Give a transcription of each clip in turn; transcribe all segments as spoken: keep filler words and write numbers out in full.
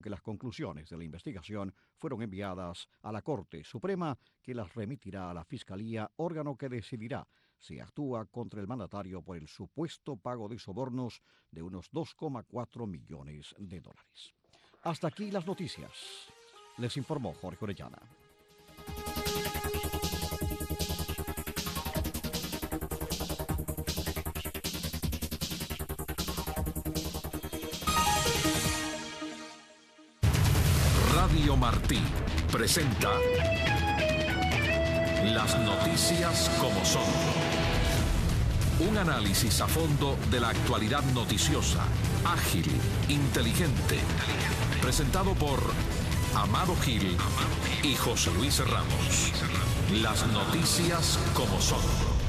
que las conclusiones de la investigación fueron enviadas a la Corte Suprema, que las remitirá a la Fiscalía, órgano que decidirá si actúa contra el mandatario por el supuesto pago de sobornos de unos dos coma cuatro millones de dólares. Hasta aquí las noticias. Les informó Jorge Orellana. Radio Martí presenta Las noticias como son. Un análisis a fondo de la actualidad noticiosa, ágil, inteligente. Presentado por Amado Gil y José Luis Ramos. Las noticias como son.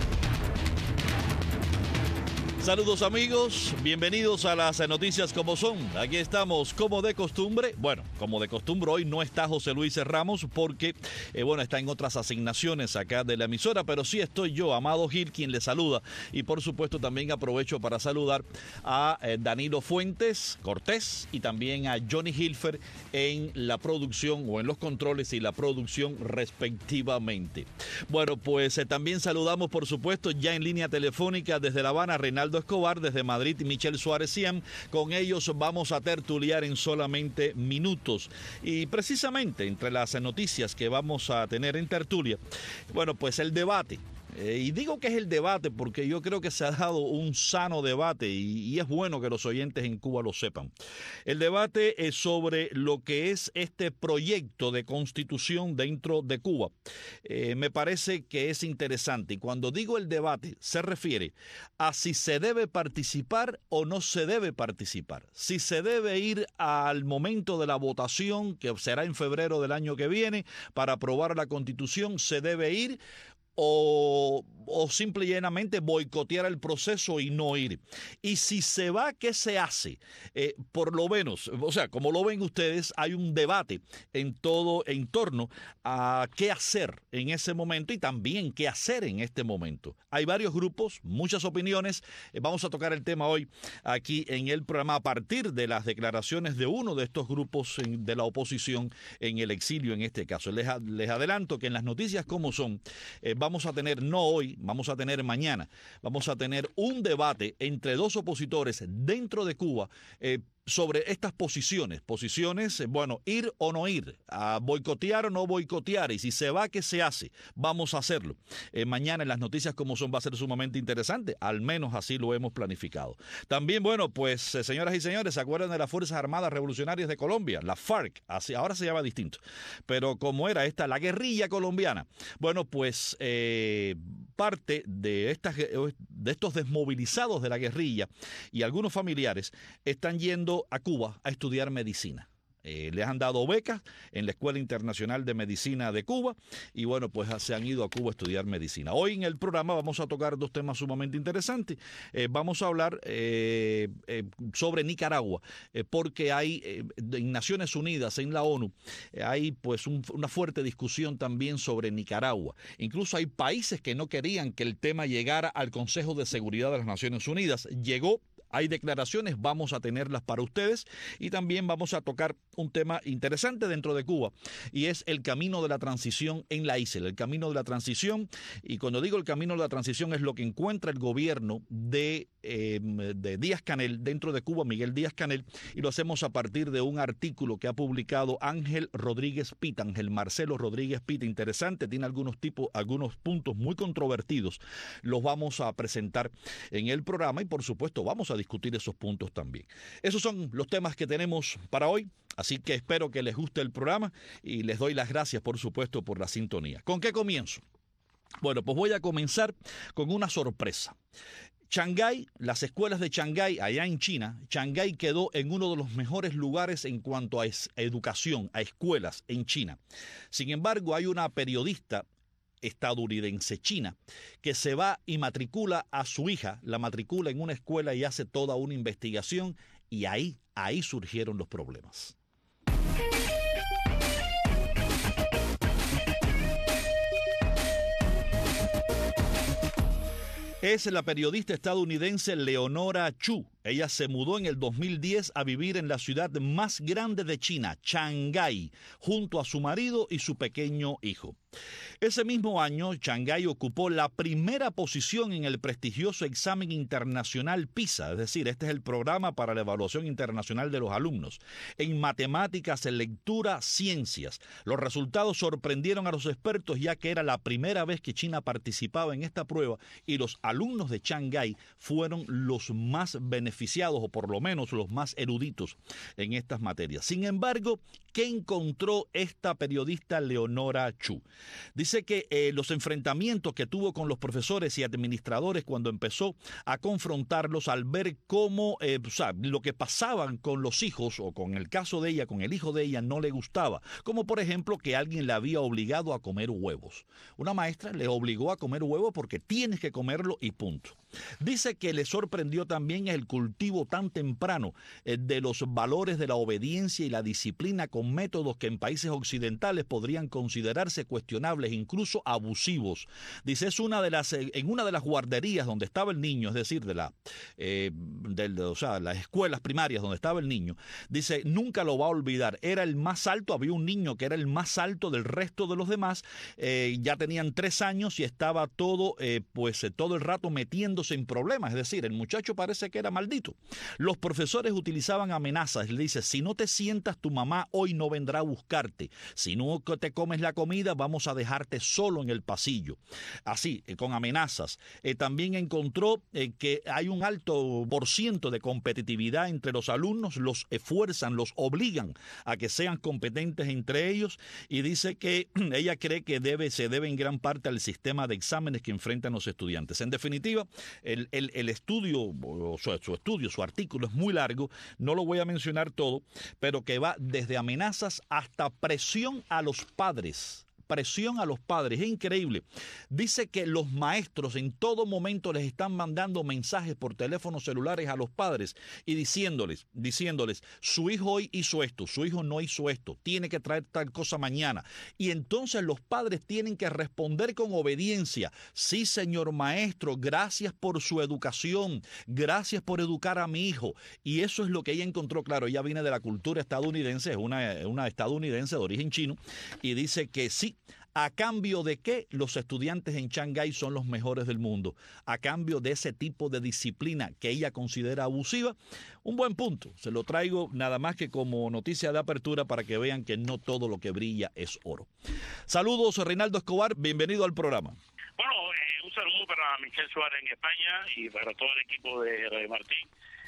Saludos amigos, bienvenidos a las noticias como son. Aquí estamos como de costumbre. Bueno, como de costumbre hoy no está José Luis Ramos porque, eh, bueno, está en otras asignaciones acá de la emisora, pero sí estoy yo, Amado Gil, quien le saluda. Y por supuesto también aprovecho para saludar a eh, Danilo Fuentes Cortés y también a Johnny Hilfer en la producción o en los controles y la producción respectivamente. Bueno, pues eh, también saludamos por supuesto ya en línea telefónica desde La Habana, Reinaldo Escobar, desde Madrid, Michelle Suárez Siam. Con ellos vamos a tertuliar en solamente minutos. Y precisamente entre las noticias que vamos a tener en tertulia, bueno, pues el debate. Eh, y digo que es el debate porque yo creo que se ha dado un sano debate y, y es bueno que los oyentes en Cuba lo sepan. El debate es sobre lo que es este proyecto de constitución dentro de Cuba. Eh, me parece que es interesante y cuando digo el debate se refiere a si se debe participar o no se debe participar. Si se debe ir al momento de la votación que será en febrero del año que viene para aprobar la constitución, se debe ir O, o simple y llanamente boicotear el proceso y no ir. Y si se va, ¿qué se hace? Eh, por lo menos, o sea, como lo ven ustedes, hay un debate en todo en torno a qué hacer en ese momento y también qué hacer en este momento. Hay varios grupos, muchas opiniones. Eh, vamos a tocar el tema hoy aquí en el programa a partir de las declaraciones de uno de estos grupos en, de la oposición en el exilio en este caso. Les, les adelanto que en las noticias como son, eh, vamos a tener, no hoy, vamos a tener mañana, vamos a tener un debate entre dos opositores dentro de Cuba eh, sobre estas posiciones, posiciones, eh, bueno, ir o no ir, a boicotear o no boicotear, y si se va, ¿qué se hace? Vamos a hacerlo. Eh, mañana en las noticias como son va a ser sumamente interesante, al menos así lo hemos planificado. También, bueno, pues, eh, señoras y señores, ¿se acuerdan de las Fuerzas Armadas Revolucionarias de Colombia? La FARC, así, ahora se llama distinto, pero como era esta, la guerrilla colombiana. Bueno, pues, eh, parte de, estas, de estos desmovilizados de la guerrilla y algunos familiares están yendo a Cuba a estudiar medicina. Eh, les han dado becas en la Escuela Internacional de Medicina de Cuba y bueno, pues se han ido a Cuba a estudiar medicina. Hoy en el programa vamos a tocar dos temas sumamente interesantes. Eh, vamos a hablar eh, eh, sobre Nicaragua, eh, porque hay eh, en Naciones Unidas, en la ONU, eh, hay pues un, una fuerte discusión también sobre Nicaragua. Incluso hay países que no querían que el tema llegara al Consejo de Seguridad de las Naciones Unidas. Llegó. Hay declaraciones, vamos a tenerlas para ustedes y también vamos a tocar un tema interesante dentro de Cuba y es el camino de la transición en la isla, el camino de la transición, y cuando digo el camino de la transición es lo que encuentra el gobierno de, eh, de Díaz-Canel dentro de Cuba, Miguel Díaz-Canel, y lo hacemos a partir de un artículo que ha publicado Ángel Rodríguez Pita, Ángel Marcelo Rodríguez Pita, interesante, tiene algunos tipos, algunos puntos muy controvertidos, los vamos a presentar en el programa y por supuesto vamos a discutir esos puntos también. Esos son los temas que tenemos para hoy, así que espero que les guste el programa y les doy las gracias, por supuesto, por la sintonía. ¿Con qué comienzo? Bueno, pues voy a comenzar con una sorpresa. Shanghái, las escuelas de Shanghái, allá en China, Shanghái quedó en uno de los mejores lugares en cuanto a educación, a escuelas en China. Sin embargo, hay una periodista estadounidense china que se va y matricula a su hija, la matricula en una escuela y hace toda una investigación y ahí, ahí surgieron los problemas. Es la periodista estadounidense Leonora Chu, Ella se mudó en el dos mil diez a vivir en la ciudad más grande de China, Shanghái, junto a su marido y su pequeño hijo. Ese mismo año, Shanghái ocupó la primera posición en el prestigioso examen internacional PISA, es decir, este es el programa para la evaluación internacional de los alumnos, en matemáticas, en lectura, ciencias. Los resultados sorprendieron a los expertos, ya que era la primera vez que China participaba en esta prueba y los alumnos de Shanghái fueron los más beneficiados, o por lo menos los más eruditos en estas materias. Sin embargo, ¿qué encontró esta periodista Leonora Chu? Dice que eh, los enfrentamientos que tuvo con los profesores y administradores cuando empezó a confrontarlos al ver cómo, eh, o sea, lo que pasaban con los hijos, o con el caso de ella, con el hijo de ella, no le gustaba. Como por ejemplo que alguien la había obligado a comer huevos. Una maestra le obligó a comer huevos porque tienes que comerlo y punto. Dice que le sorprendió también el cultivo tan temprano eh, de los valores de la obediencia y la disciplina con métodos que en países occidentales podrían considerarse cuestionables, incluso abusivos. Dice, es una de las, eh, en una de las guarderías donde estaba el niño, es decir, de la, eh, de, de, o sea, las escuelas primarias donde estaba el niño, dice, nunca lo va a olvidar. Era el más alto, había un niño que era el más alto del resto de los demás, eh, ya tenían tres años y estaba todo, eh, pues, eh, todo el rato metiendo en problemas, es decir, el muchacho parece que era maldito. Los profesores utilizaban amenazas, le dice, si no te sientas, tu mamá hoy no vendrá a buscarte, si no te comes la comida, vamos a dejarte solo en el pasillo. Así, eh, con amenazas. Eh, también encontró eh, que hay un alto por ciento de competitividad entre los alumnos, los esfuerzan, los obligan a que sean competentes entre ellos, y dice que ella cree que debe, se debe en gran parte al sistema de exámenes que enfrentan los estudiantes. En definitiva, El, el, el estudio, o su, su estudio, su artículo es muy largo, no lo voy a mencionar todo, pero que va desde amenazas hasta presión a los padres. Presión a los padres, es increíble. Dice que los maestros en todo momento les están mandando mensajes por teléfonos celulares a los padres y diciéndoles, diciéndoles, su hijo hoy hizo esto, su hijo no hizo esto, tiene que traer tal cosa mañana. Y entonces los padres tienen que responder con obediencia. Sí, señor maestro, gracias por su educación, gracias por educar a mi hijo. Y eso es lo que ella encontró. Claro, ella viene de la cultura estadounidense, es una, una estadounidense de origen chino, y dice que sí, ¿a cambio de qué? Los estudiantes en Shanghái son los mejores del mundo. A cambio de ese tipo de disciplina que ella considera abusiva. Un buen punto. Se lo traigo nada más que como noticia de apertura para que vean que no todo lo que brilla es oro. Saludos, Reinaldo Escobar. Bienvenido al programa. Bueno, eh, un saludo para Michelle Suárez en España y para todo el equipo de Radio Martín,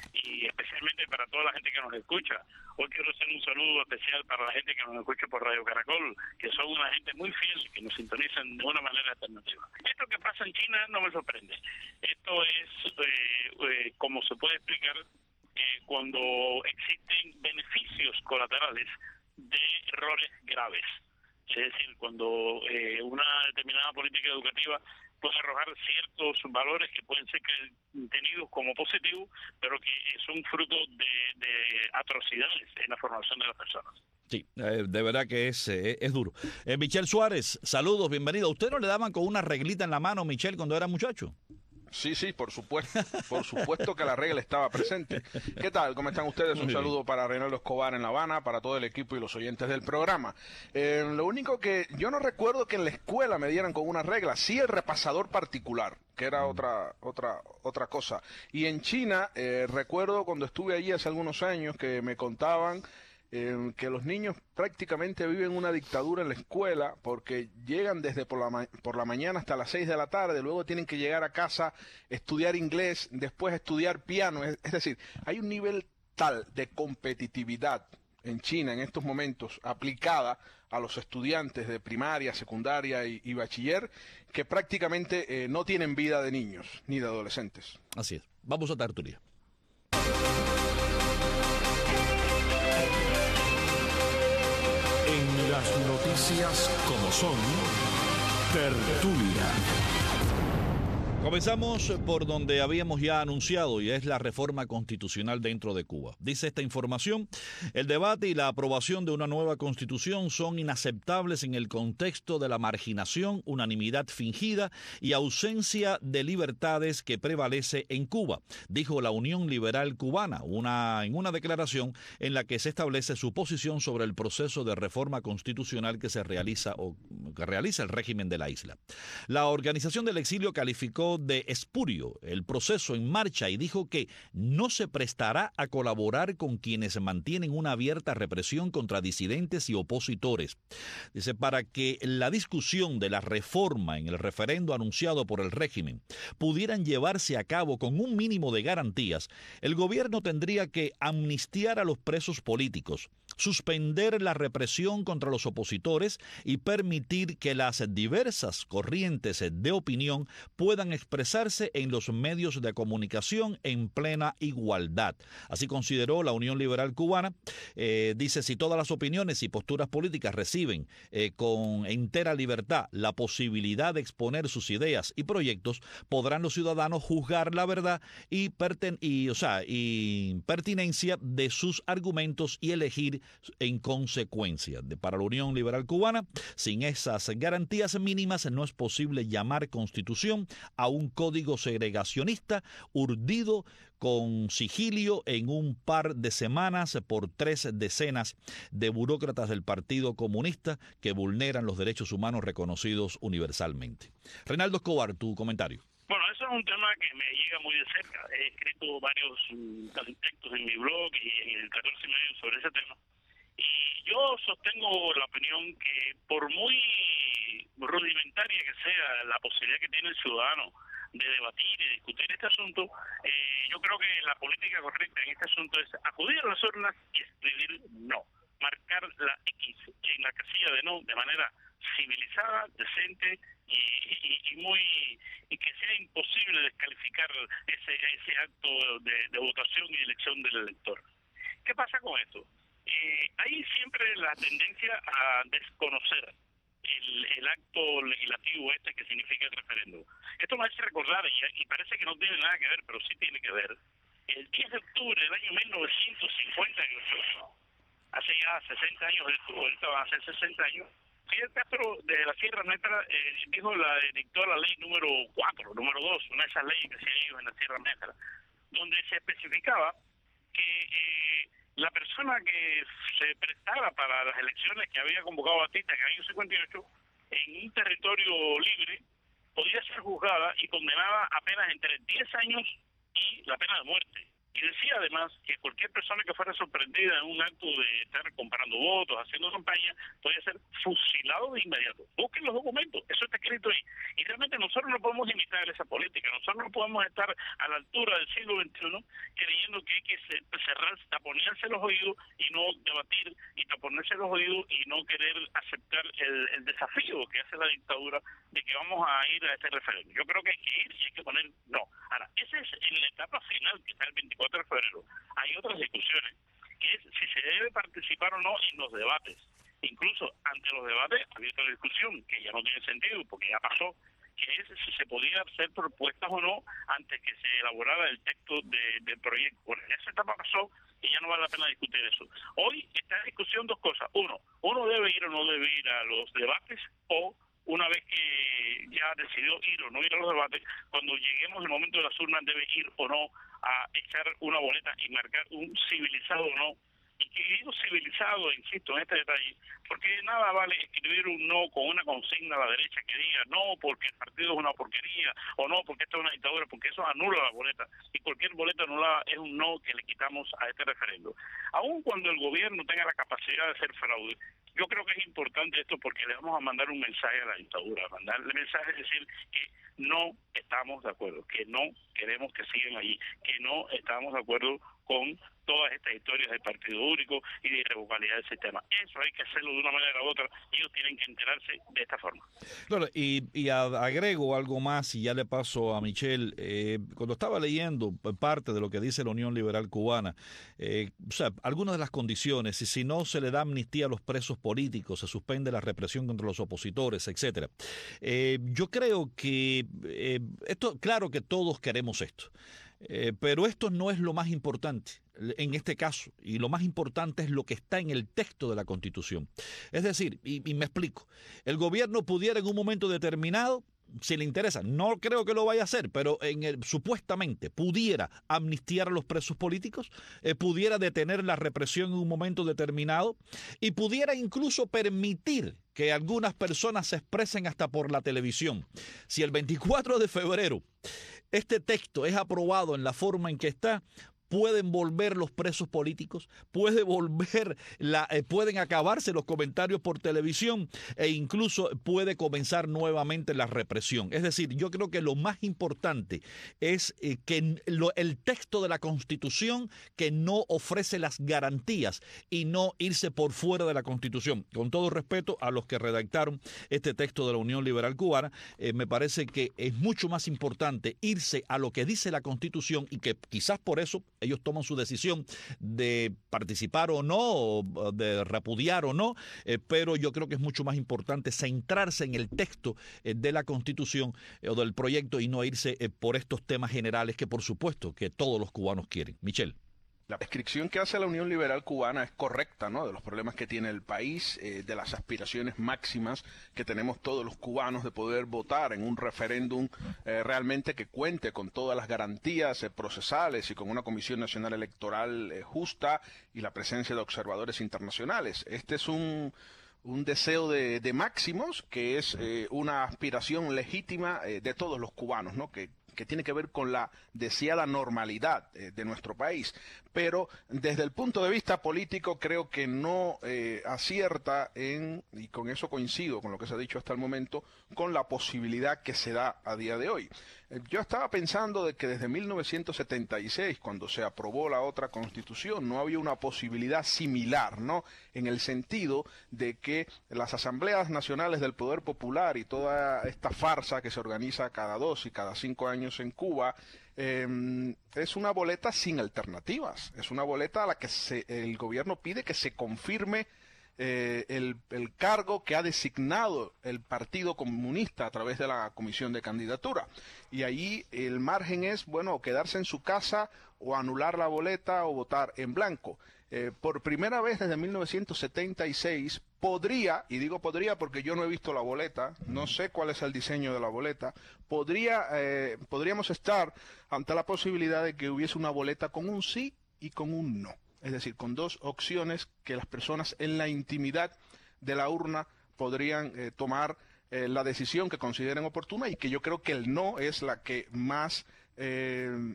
y especialmente para toda la gente que nos escucha. Hoy quiero hacer un saludo especial para la gente que nos escucha por Radio Caracol, que son una gente muy fiel, que nos sintonizan de una manera alternativa. Esto que pasa en China no me sorprende. Esto es, eh, eh, como se puede explicar, eh, cuando existen beneficios colaterales de errores graves. Es decir, cuando eh, una determinada política educativa puede arrojar ciertos valores que pueden ser tenidos como positivos, pero que son fruto de, de atrocidades en la formación de las personas. Sí, eh, de verdad que es, eh, es duro. Eh, Michelle Suárez, saludos, bienvenido. ¿Usted no le daban con una reglita en la mano, Michelle, cuando era muchacho? Sí, sí, por supuesto, por supuesto que la regla estaba presente. ¿Qué tal? ¿Cómo están ustedes? Un saludo para Reinaldo Escobar en La Habana, para todo el equipo y los oyentes del programa. Eh, lo único que yo no recuerdo que en la escuela me dieran con una regla, sí el repasador particular, que era otra otra otra cosa. Y en China, eh, recuerdo cuando estuve allí hace algunos años que me contaban Eh, que los niños prácticamente viven una dictadura en la escuela porque llegan desde por la, ma por la mañana hasta las seis de la tarde, luego tienen que llegar a casa, estudiar inglés, después estudiar piano. Es, es decir, hay un nivel tal de competitividad en China en estos momentos aplicada a los estudiantes de primaria, secundaria y, y bachiller que prácticamente eh, no tienen vida de niños ni de adolescentes. Así es. Vamos a tertulia. En las noticias como son, tertulia. Comenzamos por donde habíamos ya anunciado y es la reforma constitucional dentro de Cuba. Dice esta información, el debate y la aprobación de una nueva constitución son inaceptables en el contexto de la marginación, unanimidad fingida y ausencia de libertades que prevalece en Cuba, dijo la Unión Liberal Cubana una, en una declaración en la que se establece su posición sobre el proceso de reforma constitucional que se realiza o que realiza el régimen de la isla. La Organización del Exilio calificó de espurio el proceso en marcha y dijo que no se prestará a colaborar con quienes mantienen una abierta represión contra disidentes y opositores. Dice, para que la discusión de la reforma en el referendo anunciado por el régimen pudieran llevarse a cabo con un mínimo de garantías, el gobierno tendría que amnistiar a los presos políticos, suspender la represión contra los opositores y permitir que las diversas corrientes de opinión puedan expresarse en los medios de comunicación en plena igualdad. Así consideró la Unión Liberal Cubana. Eh, dice, si todas las opiniones y posturas políticas reciben eh, con entera libertad la posibilidad de exponer sus ideas y proyectos, podrán los ciudadanos juzgar la verdad y, perten y, o sea, y pertinencia de sus argumentos y elegir en consecuencia. De, para la Unión Liberal Cubana, sin esas garantías mínimas no es posible llamar constitución a un código segregacionista urdido con sigilio en un par de semanas por tres decenas de burócratas del Partido Comunista que vulneran los derechos humanos reconocidos universalmente. Reinaldo Escobar, tu comentario. Bueno, eso es un tema que me llega muy de cerca. He escrito varios um, textos en mi blog y en el catorce y medio sobre ese tema. Y yo sostengo la opinión que por muy rudimentaria que sea la posibilidad que tiene el ciudadano de debatir y discutir este asunto, eh, yo creo que la política correcta en este asunto es acudir a las urnas y escribir no, marcar la X en la casilla de no de manera civilizada, decente y, y, y muy y que sea imposible descalificar ese ese acto de, de votación y elección del elector. ¿Qué pasa con esto? Eh, hay siempre la tendencia a desconocer el, el acto legislativo este que significa el referéndum. Esto me hace recordar, y, y parece que no tiene nada que ver, pero sí tiene que ver, el diez de octubre del año mil novecientos cincuenta y ocho, hace ya sesenta años, ahorita van a ser sesenta años, Fidel Castro de la Sierra Maestra eh, dijo la, dictó la ley número cuatro, número dos, una de esas leyes que se han ido en la Sierra Maestra, donde se especificaba que eh, la persona que se prestara para las elecciones que había convocado Batista en el año cincuenta y ocho, en un territorio libre, podía ser juzgada y condenada a penas entre diez años y la pena de muerte. Y decía además que cualquier persona que fuera sorprendida en un acto de estar comprando votos, haciendo campaña, podía ser fusilado de inmediato. Busquen los documentos, eso está escrito ahí. Y realmente nosotros no podemos imitar esa política, nosotros no podemos estar a la altura del siglo veintiuno creyendo que hay que cerrar, taponearse los oídos y no debatir, y taponearse los oídos y no querer aceptar el, el desafío que hace la dictadura de que vamos a ir a este referéndum. Yo creo que hay que ir y hay que poner no. Ahora, esa es en la etapa final que está el veinticuatro de febrero. Hay otras discusiones, que es si se debe participar o no en los debates. Incluso ante los debates había otra discusión que ya no tiene sentido porque ya pasó, que es si se podía hacer propuestas o no antes que se elaborara el texto de, del proyecto. Bueno, esa etapa pasó y ya no vale la pena discutir eso. Hoy está en discusión dos cosas. Uno, uno debe ir o no debe ir a los debates, o una vez que ya decidió ir o no ir a los debates, cuando lleguemos al momento de las urnas debe ir o no a echar una boleta y marcar un civilizado o no. Y que digo civilizado, insisto en este detalle, porque nada vale escribir un no con una consigna a la derecha que diga no porque el partido es una porquería, o no porque esto es una dictadura, porque eso anula la boleta. Y cualquier boleta anulada es un no que le quitamos a este referendo. Aun cuando el gobierno tenga la capacidad de hacer fraude, yo creo que es importante esto porque le vamos a mandar un mensaje a la dictadura, mandarle mensaje es decir que no estamos de acuerdo, que no queremos que sigan allí, que no estamos de acuerdo con todas estas historias del partido único y de irrevocabilidad del sistema. Eso hay que hacerlo de una manera u otra, y ellos tienen que enterarse de esta forma. Claro, y, y agrego algo más, y ya le paso a Michelle. Eh, cuando estaba leyendo parte de lo que dice la Unión Liberal Cubana, eh, o sea, algunas de las condiciones, y si no se le da amnistía a los presos políticos, se suspende la represión contra los opositores, etcétera. Eh, yo creo que eh, esto, claro que todos queremos esto. Eh, pero esto no es lo más importante en este caso, y lo más importante es lo que está en el texto de la Constitución. Es decir, y, y me explico, el gobierno pudiera en un momento determinado, si le interesa, no creo que lo vaya a hacer, pero en el, supuestamente pudiera amnistiar a los presos políticos, eh, pudiera detener la represión en un momento determinado y pudiera incluso permitir que algunas personas se expresen hasta por la televisión. Si el veinticuatro de febrero este texto es aprobado en la forma en que está, pueden volver los presos políticos, puede volver la, eh, pueden acabarse los comentarios por televisión e incluso puede comenzar nuevamente la represión. Es decir, yo creo que lo más importante es eh, que lo, el texto de la Constitución que no ofrece las garantías y no irse por fuera de la Constitución. Con todo respeto a los que redactaron este texto de la Unión Liberal Cubana, eh, me parece que es mucho más importante irse a lo que dice la Constitución y que quizás por eso ellos toman su decisión de participar o no, o de repudiar o no, eh, pero yo creo que es mucho más importante centrarse en el texto eh, de la Constitución eh, o del proyecto y no irse eh, por estos temas generales que por supuesto que todos los cubanos quieren. Michelle. La descripción que hace la Unión Liberal Cubana es correcta, ¿no? De los problemas que tiene el país, eh, de las aspiraciones máximas que tenemos todos los cubanos de poder votar en un referéndum eh, realmente que cuente con todas las garantías eh, procesales y con una Comisión Nacional Electoral eh, justa y la presencia de observadores internacionales. Este es un... un deseo de, de máximos que es eh, una aspiración legítima eh, de todos los cubanos, ¿no? Que que tiene que ver con la deseada normalidad eh, de nuestro país. Pero desde el punto de vista político creo que no eh, acierta en, y con eso coincido con lo que se ha dicho hasta el momento, con la posibilidad que se da a día de hoy. Eh, yo estaba pensando de que desde mil novecientos setenta y seis, cuando se aprobó la otra Constitución, no había una posibilidad similar, ¿no? En el sentido de que las asambleas nacionales del poder popular y toda esta farsa que se organiza cada dos y cada cinco años en Cuba, eh, es una boleta sin alternativas, es una boleta a la que se, el gobierno pide que se confirme eh, el, el cargo que ha designado el Partido Comunista a través de la Comisión de Candidatura, y ahí el margen es, bueno, quedarse en su casa o anular la boleta o votar en blanco. Eh, por primera vez desde mil novecientos setenta y seis podría, y digo podría porque yo no he visto la boleta, no sé cuál es el diseño de la boleta, podría, eh, podríamos estar ante la posibilidad de que hubiese una boleta con un sí y con un no, es decir, con dos opciones que las personas en la intimidad de la urna podrían eh, tomar eh, la decisión que consideren oportuna, y que yo creo que el no es la que más eh,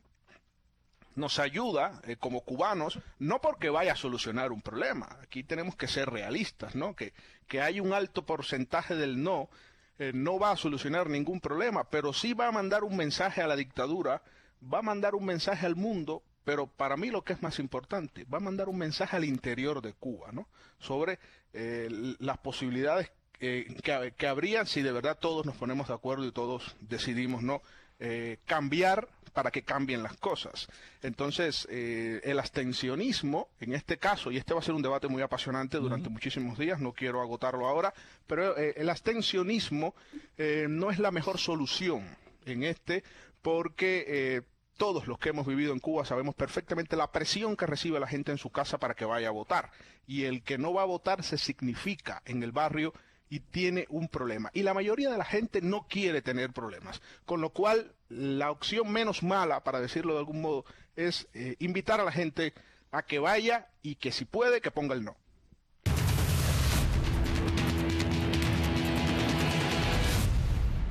nos ayuda eh, como cubanos, no porque vaya a solucionar un problema, aquí tenemos que ser realistas, ¿no? Que, que hay un alto porcentaje del no, eh, no va a solucionar ningún problema, pero sí va a mandar un mensaje a la dictadura, va a mandar un mensaje al mundo, pero para mí lo que es más importante, va a mandar un mensaje al interior de Cuba, ¿no? Sobre eh, las posibilidades eh, que, que habrían si de verdad todos nos ponemos de acuerdo y todos decidimos, ¿no? Eh, cambiar para que cambien las cosas. Entonces, eh, el abstencionismo, en este caso, y este va a ser un debate muy apasionante durante uh-huh. muchísimos días, no quiero agotarlo ahora, pero eh, el abstencionismo eh, no es la mejor solución en este, porque eh, todos los que hemos vivido en Cuba sabemos perfectamente la presión que recibe la gente en su casa para que vaya a votar, y el que no va a votar se significa en el barrio y tiene un problema. Y la mayoría de la gente no quiere tener problemas. Con lo cual, la opción menos mala, para decirlo de algún modo, es eh, invitar a la gente a que vaya y que si puede, que ponga el no.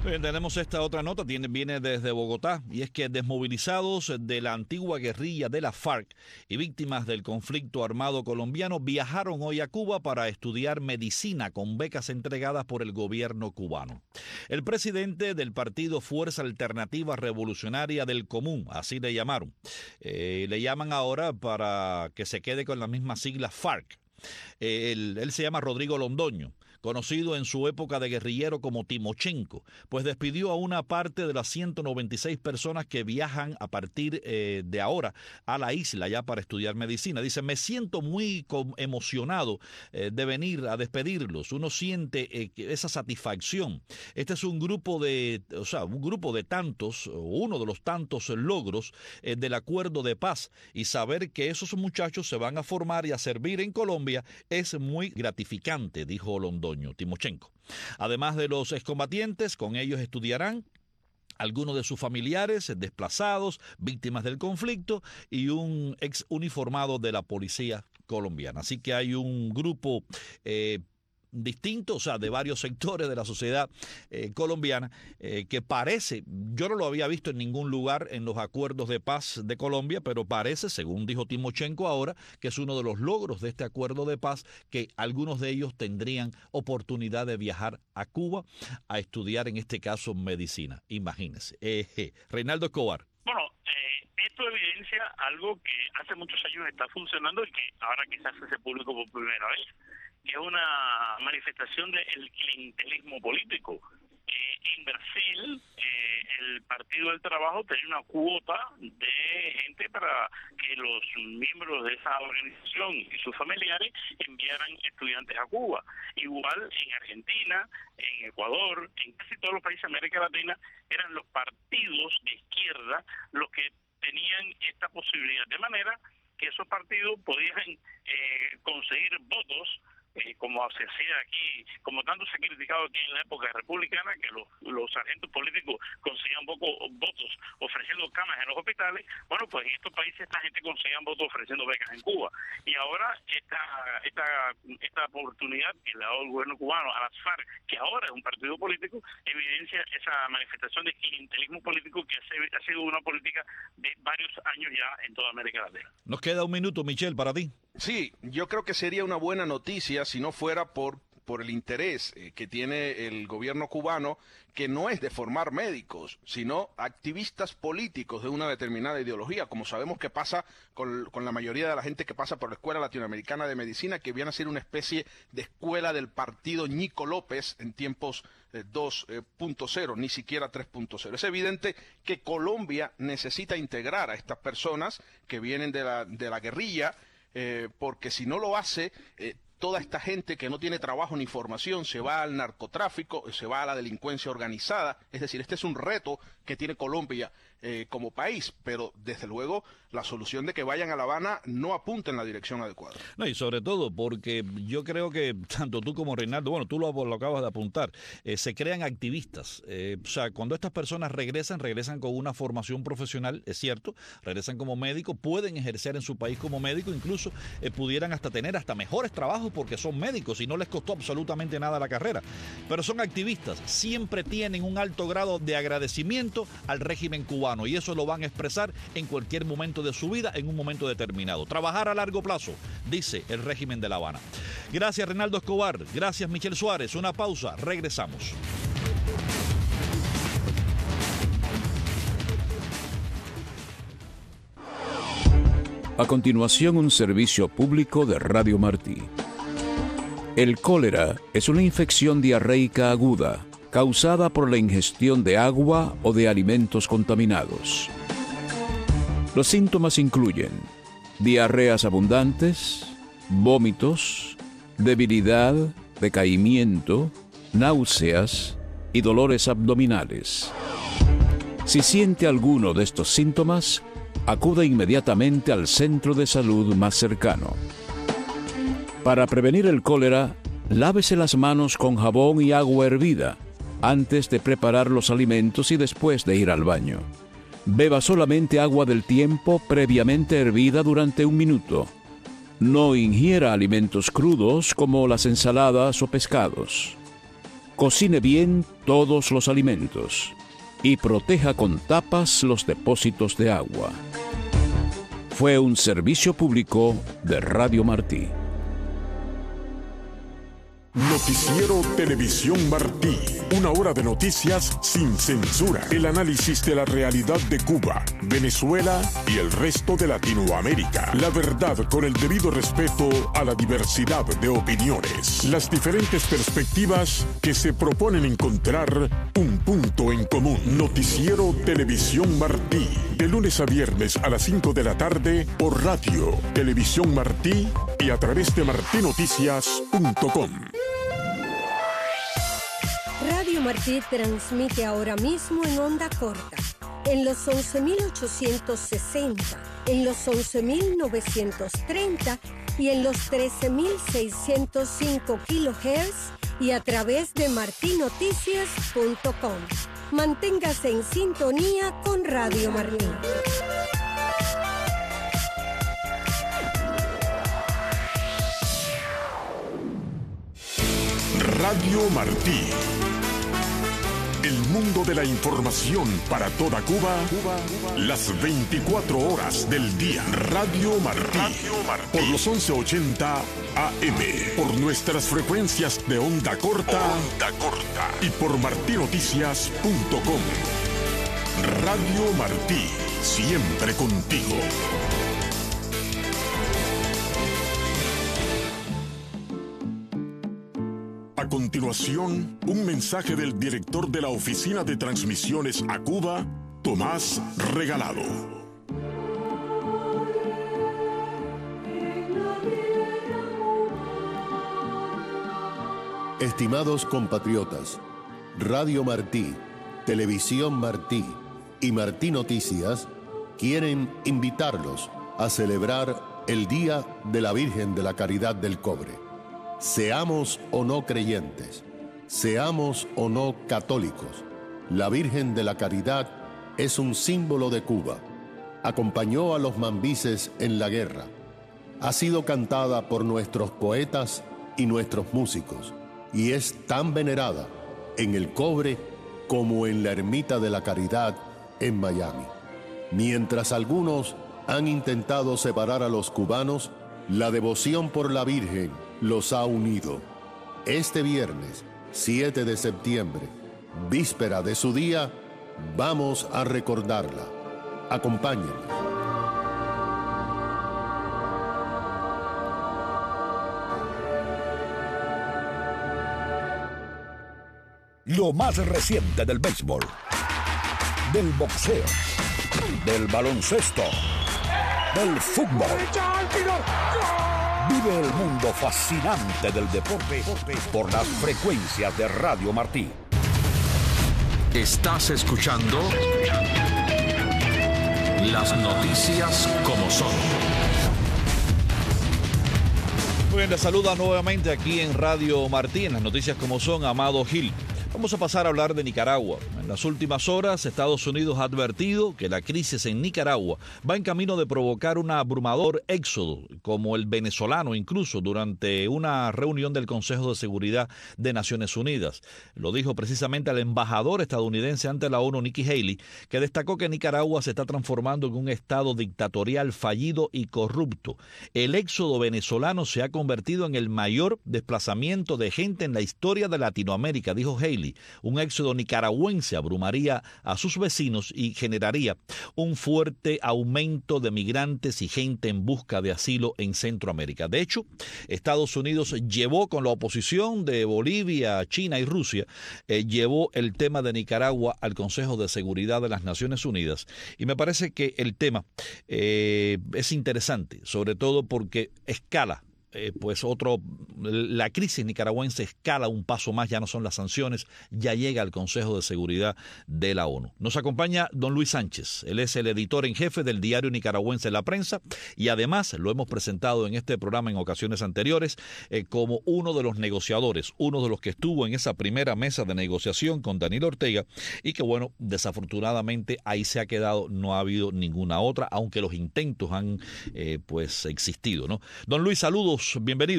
Bien, tenemos esta otra nota, tiene, viene desde Bogotá, y es que desmovilizados de la antigua guerrilla de la FARC y víctimas del conflicto armado colombiano viajaron hoy a Cuba para estudiar medicina con becas entregadas por el gobierno cubano. El presidente del partido Fuerza Alternativa Revolucionaria del Común, así le llamaron, eh, le llaman ahora para que se quede con la misma sigla FARC. Eh, él, él se llama Rodrigo Londoño, conocido en su época de guerrillero como Timochenko, pues despidió a una parte de las ciento noventa y seis personas que viajan a partir eh, de ahora a la isla ya para estudiar medicina. Dice, me siento muy emocionado eh, de venir a despedirlos. Uno siente eh, esa satisfacción. Este es un grupo de, o sea, un grupo de tantos, uno de los tantos logros eh, del acuerdo de paz, y saber que esos muchachos se van a formar y a servir en Colombia es muy gratificante, dijo Londoño. Timochenko. Además de los excombatientes, con ellos estudiarán algunos de sus familiares desplazados, víctimas del conflicto, y un ex uniformado de la policía colombiana. Así que hay un grupo eh, distinto, o sea, de varios sectores de la sociedad eh, colombiana, eh, que parece, yo no lo había visto en ningún lugar en los acuerdos de paz de Colombia, pero parece, según dijo Timochenko ahora, que es uno de los logros de este acuerdo de paz, que algunos de ellos tendrían oportunidad de viajar a Cuba a estudiar, en este caso, medicina. Imagínense. Eh, eh. Reinaldo Escobar. Bueno, eh, esto evidencia algo que hace muchos años está funcionando y que ahora quizás se hace público por primera vez, que es una manifestación del clientelismo político. Eh, en Brasil, eh, el Partido del Trabajo tenía una cuota de gente para que los miembros de esa organización y sus familiares enviaran estudiantes a Cuba. Igual en Argentina, en Ecuador, en casi todos los países de América Latina, eran los partidos de izquierda los que tenían esta posibilidad, de manera que esos partidos podían eh, conseguir votos, eh, como se hacía aquí, como tanto se ha criticado aquí en la época republicana, que los, los sargentos políticos conseguían poco votos ofreciendo camas en los hospitales. Bueno, pues en estos países esta gente conseguía votos ofreciendo becas en Cuba. Y ahora esta esta esta oportunidad que le ha dado el gobierno cubano a las FARC, que ahora es un partido político, evidencia esa manifestación de clientelismo político que ha sido una política de varios años ya en toda América Latina. Nos queda un minuto, Michelle, para ti. Sí, yo creo que sería una buena noticia si no fuera por, por el interés eh, que tiene el gobierno cubano, que no es de formar médicos, sino activistas políticos de una determinada ideología, como sabemos que pasa con, con la mayoría de la gente que pasa por la Escuela Latinoamericana de Medicina, que viene a ser una especie de escuela del partido Ñico López en tiempos eh, dos punto cero, ni siquiera tres punto cero. Es evidente que Colombia necesita integrar a estas personas que vienen de la, de la guerrilla, Eh, porque si no lo hace, eh, toda esta gente que no tiene trabajo ni formación se va al narcotráfico, se va a la delincuencia organizada. Es decir, este es un reto que tiene Colombia eh, como país, pero desde luego la solución de que vayan a La Habana no apunta en la dirección adecuada. No, y sobre todo porque yo creo que tanto tú como Reinaldo, bueno, tú lo, lo acabas de apuntar, eh, se crean activistas. Eh, o sea, cuando estas personas regresan, regresan con una formación profesional, es cierto, regresan como médicos, pueden ejercer en su país como médico, incluso eh, pudieran hasta tener hasta mejores trabajos porque son médicos y no les costó absolutamente nada la carrera. Pero son activistas, siempre tienen un alto grado de agradecimiento al régimen cubano y eso lo van a expresar en cualquier momento de su vida, en un momento determinado. Trabajar a largo plazo, dice el régimen de La Habana. Gracias, Reinaldo Escobar. Gracias, Michelle Suárez. Una pausa. Regresamos. A continuación, un servicio público de Radio Martí. El cólera es una infección diarreica aguda causada por la ingestión de agua o de alimentos contaminados. Los síntomas incluyen diarreas abundantes, vómitos, debilidad, decaimiento, náuseas y dolores abdominales. Si siente alguno de estos síntomas, acude inmediatamente al centro de salud más cercano. Para prevenir el cólera, lávese las manos con jabón y agua hervida antes de preparar los alimentos y después de ir al baño. Beba solamente agua del tiempo previamente hervida durante un minuto. No ingiera alimentos crudos como las ensaladas o pescados. Cocine bien todos los alimentos y proteja con tapas los depósitos de agua. Fue un servicio público de Radio Martí. Noticiero Televisión Martí. Una hora de noticias sin censura. El análisis de la realidad de Cuba, Venezuela y el resto de Latinoamérica. La verdad con el debido respeto a la diversidad de opiniones. Las diferentes perspectivas que se proponen encontrar un punto en común. Noticiero Televisión Martí. De lunes a viernes a las cinco de la tarde por Radio Televisión Martí y a través de martí noticias punto com. Radio Martí transmite ahora mismo en onda corta, en los once mil ochocientos sesenta, en los once mil novecientos treinta y en los trece mil seiscientos cinco kilohertz y a través de martí noticias punto com. Manténgase en sintonía con Radio Martí. Radio Martí. El mundo de la información para toda Cuba, las veinticuatro horas del día. Radio Martí. Radio Martí. Por los once ochenta A M. Por nuestras frecuencias de onda corta. Onda corta. Y por martí noticias punto com. Radio Martí. Siempre contigo. A continuación, un mensaje del director de la Oficina de Transmisiones a Cuba, Tomás Regalado. Estimados compatriotas, Radio Martí, Televisión Martí y Martí Noticias quieren invitarlos a celebrar el Día de la Virgen de la Caridad del Cobre. Seamos o no creyentes, seamos o no católicos, la Virgen de la Caridad es un símbolo de Cuba. Acompañó a los mambises en la guerra. Ha sido cantada por nuestros poetas y nuestros músicos y es tan venerada en el Cobre como en la Ermita de la Caridad en Miami. Mientras algunos han intentado separar a los cubanos, la devoción por la Virgen los ha unido. Este viernes, siete de septiembre, víspera de su día, vamos a recordarla. Acompáñennos. Lo más reciente del béisbol, del boxeo, del baloncesto, del fútbol. Vive el mundo fascinante del deporte por las frecuencias de Radio Martí. Estás escuchando Las Noticias como Son. Muy bien, les saluda nuevamente aquí en Radio Martí, en Las Noticias como Son, Amado Gil. Vamos a pasar a hablar de Nicaragua. En las últimas horas, Estados Unidos ha advertido que la crisis en Nicaragua va en camino de provocar un abrumador éxodo, como el venezolano incluso, durante una reunión del Consejo de Seguridad de Naciones Unidas. Lo dijo precisamente el embajador estadounidense ante la ONU, Nikki Haley, que destacó que Nicaragua se está transformando en un estado dictatorial fallido y corrupto. El éxodo venezolano se ha convertido en el mayor desplazamiento de gente en la historia de Latinoamérica, dijo Haley. Un éxodo nicaragüense abrumaría a sus vecinos y generaría un fuerte aumento de migrantes y gente en busca de asilo en Centroamérica. De hecho, Estados Unidos llevó con la oposición de Bolivia, China y Rusia, eh, llevó el tema de Nicaragua al Consejo de Seguridad de las Naciones Unidas. Y me parece que el tema eh, es interesante, sobre todo porque escala. Eh, pues otro, la crisis nicaragüense escala un paso más, ya no son las sanciones, ya llega al Consejo de Seguridad de la ONU. Nos acompaña don Luis Sánchez, él es el editor en jefe del diario nicaragüense La Prensa y además lo hemos presentado en este programa en ocasiones anteriores eh, como uno de los negociadores, uno de los que estuvo en esa primera mesa de negociación con Daniel Ortega y que bueno, desafortunadamente ahí se ha quedado, no ha habido ninguna otra, aunque los intentos han eh, pues existido, ¿no? Don Luis, saludos. Bienvenido.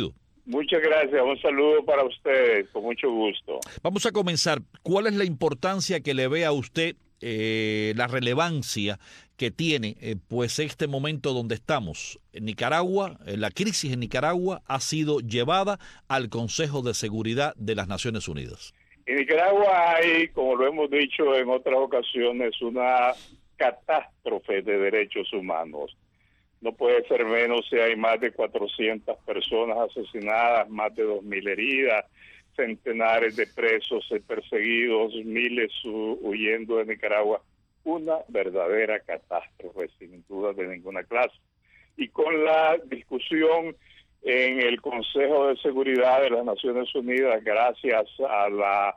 Muchas gracias, un saludo para ustedes, con mucho gusto. Vamos a comenzar. ¿Cuál es la importancia que le ve a usted, eh, la relevancia que tiene eh, pues este momento donde estamos? En Nicaragua, eh, la crisis en Nicaragua ha sido llevada al Consejo de Seguridad de las Naciones Unidas. En Nicaragua hay, como lo hemos dicho en otras ocasiones, una catástrofe de derechos humanos. No puede ser menos si hay más de cuatrocientas personas asesinadas, más de dos mil heridas, centenares de presos perseguidos, miles huyendo de Nicaragua. Una verdadera catástrofe, sin duda de ninguna clase. Y con la discusión en el Consejo de Seguridad de las Naciones Unidas, gracias a la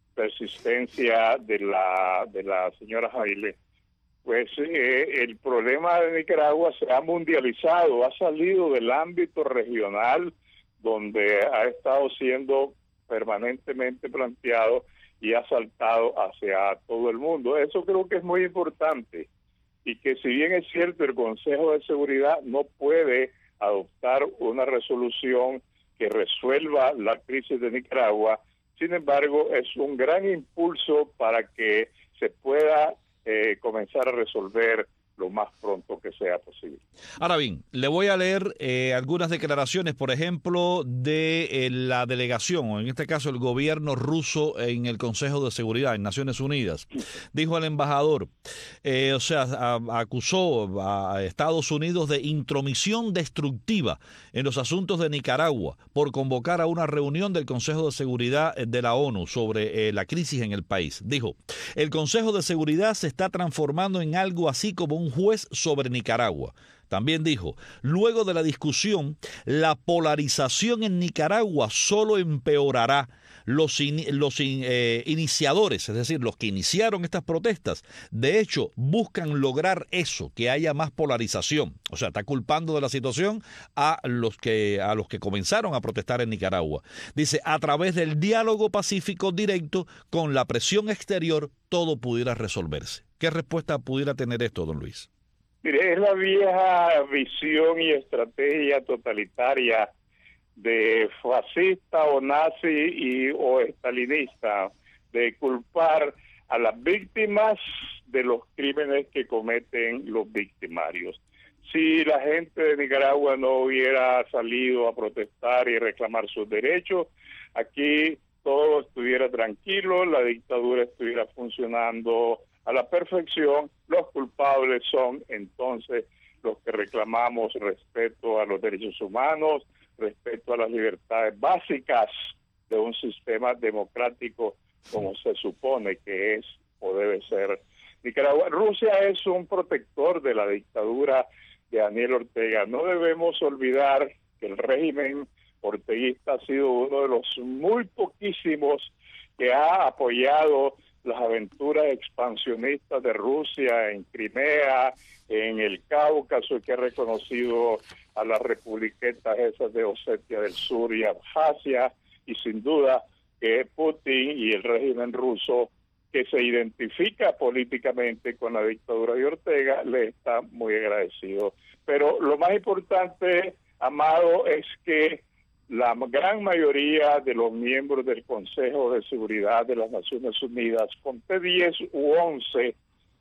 persistencia de la, de la señora Haile, pues eh, el problema de Nicaragua se ha mundializado, ha salido del ámbito regional donde ha estado siendo permanentemente planteado y ha saltado hacia todo el mundo. Eso creo que es muy importante y que si bien es cierto el Consejo de Seguridad no puede adoptar una resolución que resuelva la crisis de Nicaragua, sin embargo es un gran impulso para que se pueda Eh, comenzar a resolver lo más pronto que sea posible. Ahora bien, le voy a leer eh, algunas declaraciones, por ejemplo, de eh, la delegación, o en este caso el gobierno ruso en el Consejo de Seguridad en Naciones Unidas. Dijo el embajador, eh, o sea, a, acusó a Estados Unidos de intromisión destructiva en los asuntos de Nicaragua por convocar a una reunión del Consejo de Seguridad de la ONU sobre eh, la crisis en el país. Dijo, el Consejo de Seguridad se está transformando en algo así como un un juez sobre Nicaragua. También dijo, luego de la discusión, la polarización en Nicaragua solo empeorará. Los, in, los in, eh, iniciadores, es decir, los que iniciaron estas protestas, de hecho, buscan lograr eso, que haya más polarización. O sea, está culpando de la situación a los que, a los que comenzaron a protestar en Nicaragua. Dice, a través del diálogo pacífico directo, con la presión exterior, todo pudiera resolverse. ¿Qué respuesta pudiera tener esto, don Luis? Mire, es la vieja visión y estrategia totalitaria de fascista o nazi y o estalinista, de culpar a las víctimas de los crímenes que cometen los victimarios. Si la gente de Nicaragua no hubiera salido a protestar y reclamar sus derechos, aquí todo estuviera tranquilo, la dictadura estuviera funcionando a la perfección. Los culpables son entonces los que reclamamos respeto a los derechos humanos, respeto a las libertades básicas de un sistema democrático como se supone que es o debe ser Nicaragua. Rusia es un protector de la dictadura de Daniel Ortega. No debemos olvidar que el régimen orteguista ha sido uno de los muy poquísimos que ha apoyado las aventuras expansionistas de Rusia en Crimea, en el Cáucaso, que ha reconocido a las republiquetas esas de Osetia del Sur y Abjasia, y sin duda que Putin y el régimen ruso, que se identifica políticamente con la dictadura de Ortega, le está muy agradecido. Pero lo más importante, Amado, es que la gran mayoría de los miembros del Consejo de Seguridad de las Naciones Unidas, conté diez u once,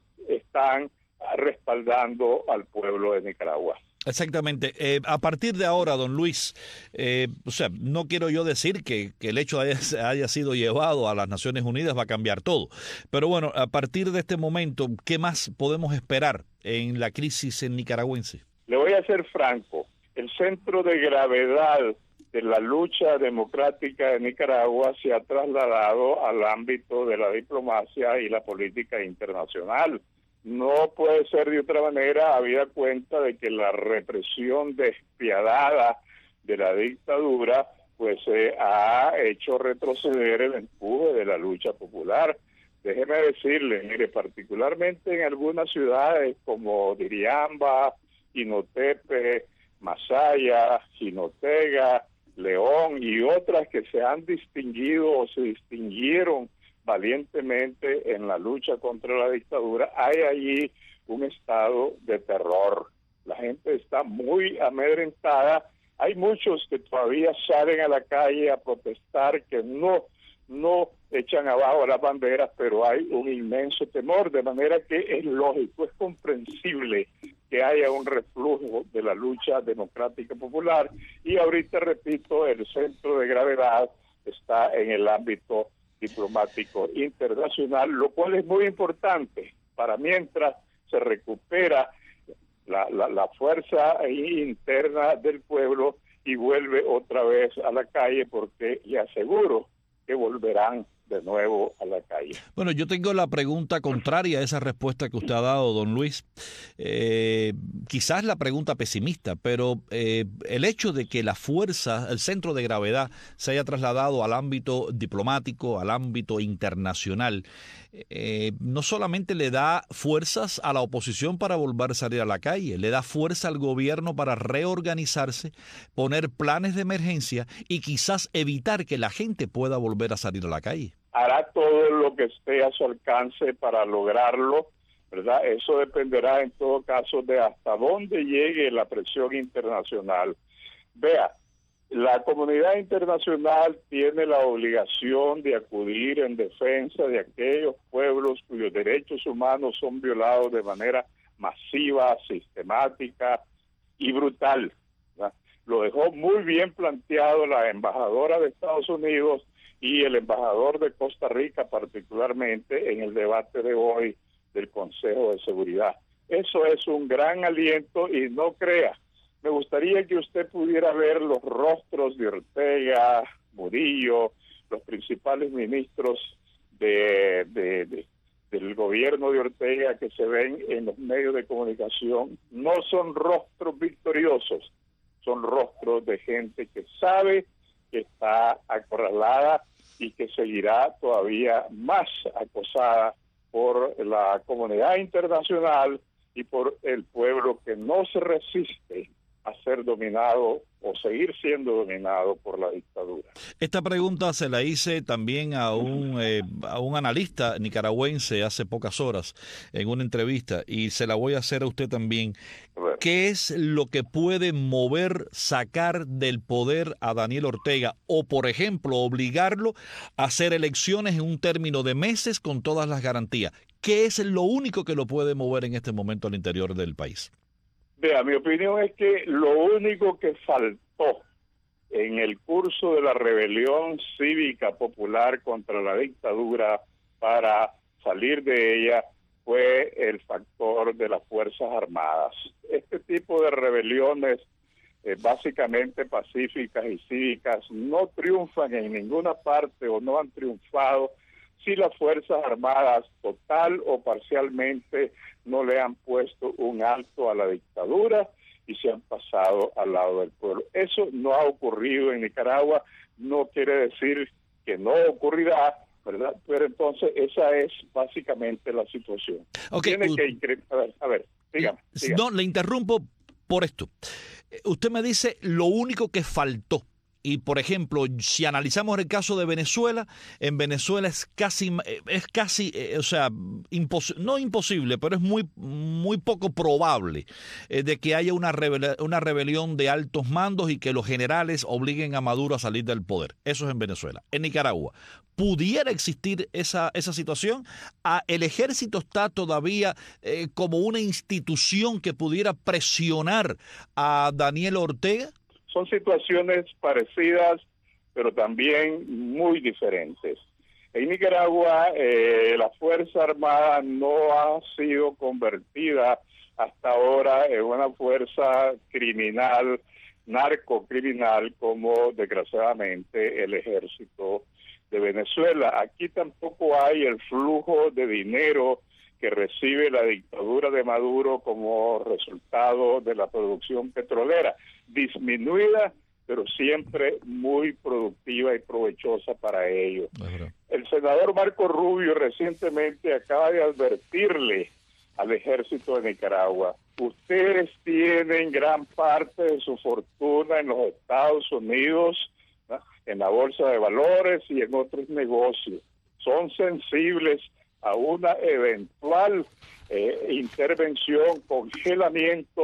están respaldando al pueblo de Nicaragua. Exactamente. Eh, a partir de ahora, don Luis, eh, o sea, no quiero yo decir que, que el hecho de haya, haya sido llevado a las Naciones Unidas va a cambiar todo. Pero bueno, a partir de este momento, ¿qué más podemos esperar en la crisis en nicaragüense? Le voy a ser franco. El centro de gravedad de la lucha democrática de Nicaragua se ha trasladado al ámbito de la diplomacia y la política internacional. No puede ser de otra manera, habida cuenta de que la represión despiadada de la dictadura pues eh, ha hecho retroceder el empuje de la lucha popular. Déjeme decirle, mire, particularmente en algunas ciudades como Diriamba, Jinotepe, Masaya, Jinotega, León y otras que se han distinguido o se distinguieron valientemente en la lucha contra la dictadura, hay allí un estado de terror. La gente está muy amedrentada Hay muchos que todavía salen a la calle a protestar, que no, no echan abajo las banderas, pero hay un inmenso temor, de manera que es lógico, es comprensible que haya un reflujo de la lucha democrática popular, y ahorita, repito, el centro de gravedad está en el ámbito diplomático internacional, lo cual es muy importante para mientras se recupera la, la, la fuerza interna del pueblo y vuelve otra vez a la calle, porque le aseguro que volverán de nuevo a la calle. Bueno, yo tengo la pregunta contraria a esa respuesta que usted ha dado, don Luis. Eh, quizás la pregunta pesimista, pero eh, el hecho de que la fuerza, el centro de gravedad, se haya trasladado al ámbito diplomático, al ámbito internacional, eh, no solamente le da fuerzas a la oposición para volver a salir a la calle, le da fuerza al gobierno para reorganizarse, poner planes de emergencia y quizás evitar que la gente pueda volver a salir a la calle. Hará todo lo que esté a su alcance para lograrlo, ¿verdad? Eso dependerá en todo caso de hasta dónde llegue la presión internacional. Vea, la comunidad internacional tiene la obligación de acudir en defensa de aquellos pueblos cuyos derechos humanos son violados de manera masiva, sistemática y brutal, ¿verdad? Lo dejó muy bien planteado la embajadora de Estados Unidos y el embajador de Costa Rica, particularmente en el debate de hoy del Consejo de Seguridad. Eso es un gran aliento, y no crea, me gustaría que usted pudiera ver los rostros de Ortega, Murillo, los principales ministros de, de, de, del gobierno de Ortega que se ven en los medios de comunicación. No son rostros victoriosos, son rostros de gente que sabe que está acorralada y que seguirá todavía más acosada por la comunidad internacional y por el pueblo que no se resiste a ser dominado o seguir siendo dominado por la dictadura. Esta pregunta se la hice también a un, eh, a un analista nicaragüense hace pocas horas en una entrevista, y se la voy a hacer a usted también. ¿Qué es lo que puede mover, sacar del poder a Daniel Ortega, o por ejemplo obligarlo a hacer elecciones en un término de meses con todas las garantías? ¿Qué es lo único que lo puede mover en este momento al interior del país? Vea, mi opinión es que lo único que faltó en el curso de la rebelión cívica popular contra la dictadura para salir de ella fue el factor de las Fuerzas Armadas. Este tipo de rebeliones eh, básicamente pacíficas y cívicas no triunfan en ninguna parte, o no han triunfado, si las Fuerzas Armadas total o parcialmente no le han puesto un alto a la dictadura y se han pasado al lado del pueblo. Eso no ha ocurrido en Nicaragua, no quiere decir que no ocurrirá, ¿verdad? Pero entonces esa es básicamente la situación. Okay. Tiene que... A ver, a ver, dígame, dígame. No, le interrumpo por esto. Usted me dice lo único que faltó. Y, por ejemplo, si analizamos el caso de Venezuela, en Venezuela es casi, es casi, eh, o sea, impos- no imposible, pero es muy, muy poco probable eh, de que haya una, rebel- una rebelión de altos mandos y que los generales obliguen a Maduro a salir del poder. Eso es en Venezuela. En Nicaragua, ¿pudiera existir esa, esa situación? ¿A ¿El ejército está todavía eh, como una institución que pudiera presionar a Daniel Ortega? Son situaciones parecidas, pero también muy diferentes. En Nicaragua, eh, la Fuerza Armada no ha sido convertida hasta ahora en una fuerza criminal, narcocriminal, como desgraciadamente el ejército de Venezuela. Aquí tampoco hay el flujo de dinero que recibe la dictadura de Maduro como resultado de la producción petrolera, disminuida, pero siempre muy productiva y provechosa para ellos. El senador Marco Rubio recientemente acaba de advertirle al ejército de Nicaragua: ustedes tienen gran parte de su fortuna en los Estados Unidos, ¿no?, en la bolsa de valores y en otros negocios. Son sensibles a una eventual eh, intervención, congelamiento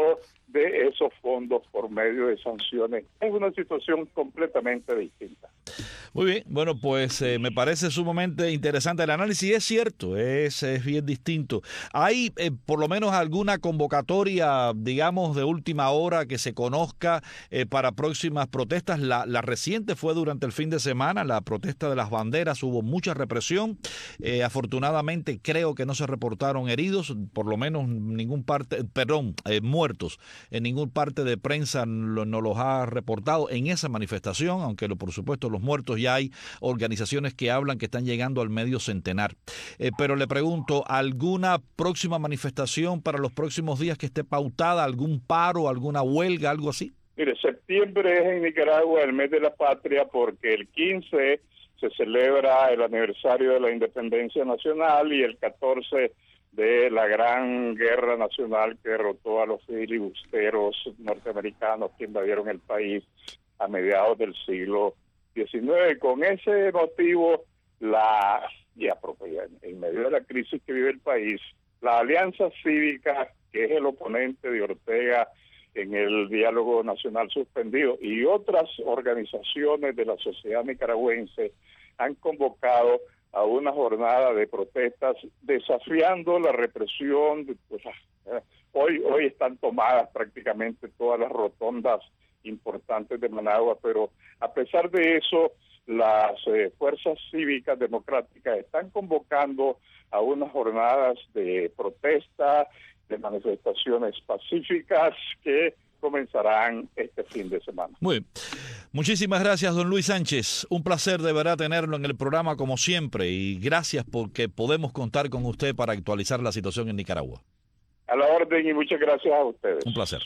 de esos fondos por medio de sanciones. Es una situación completamente distinta. Muy bien, bueno, pues eh, me parece sumamente interesante el análisis. Es cierto, es, es bien distinto. ¿Hay eh, por lo menos alguna convocatoria, digamos, de última hora que se conozca eh, para próximas protestas? La, la reciente fue durante el fin de semana, la protesta de las banderas, hubo mucha represión. Eh, afortunadamente creo que no se reportaron heridos, por lo menos ningún parte, perdón, eh, muertos. En ningún parte de prensa no, no los ha reportado en esa manifestación, aunque lo, por supuesto los muertos ya hay organizaciones que hablan que están llegando al medio centenar. Eh, pero le pregunto, ¿alguna próxima manifestación para los próximos días que esté pautada? ¿Algún paro, alguna huelga, algo así? Mire, septiembre es en Nicaragua el mes de la patria porque el quince se celebra el aniversario de la independencia nacional y el catorce de la gran guerra nacional que derrotó a los filibusteros norteamericanos que invadieron el país a mediados del siglo diecinueve. Con ese motivo, la ya en medio de la crisis que vive el país, la Alianza Cívica, que es el oponente de Ortega en el diálogo nacional suspendido, y otras organizaciones de la sociedad nicaragüense han convocado a una jornada de protestas desafiando la represión. Pues, eh, hoy hoy están tomadas prácticamente todas las rotondas importantes de Managua, pero a pesar de eso, las eh, fuerzas cívicas democráticas están convocando a unas jornadas de protesta, de manifestaciones pacíficas que comenzarán este fin de semana. Muy bien. Muchísimas gracias, don Luis Sánchez. Un placer de verdad tenerlo en el programa como siempre y gracias porque podemos contar con usted para actualizar la situación en Nicaragua. A la orden y muchas gracias a ustedes. Un placer.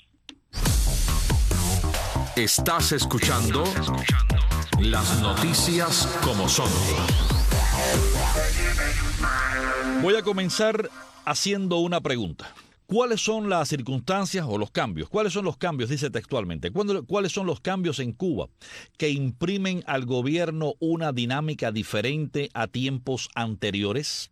Estás escuchando las noticias como son. Voy a comenzar haciendo una pregunta. ¿Cuáles son las circunstancias o los cambios? ¿Cuáles son los cambios, dice textualmente? ¿Cuáles son los cambios en Cuba que imprimen al gobierno una dinámica diferente a tiempos anteriores?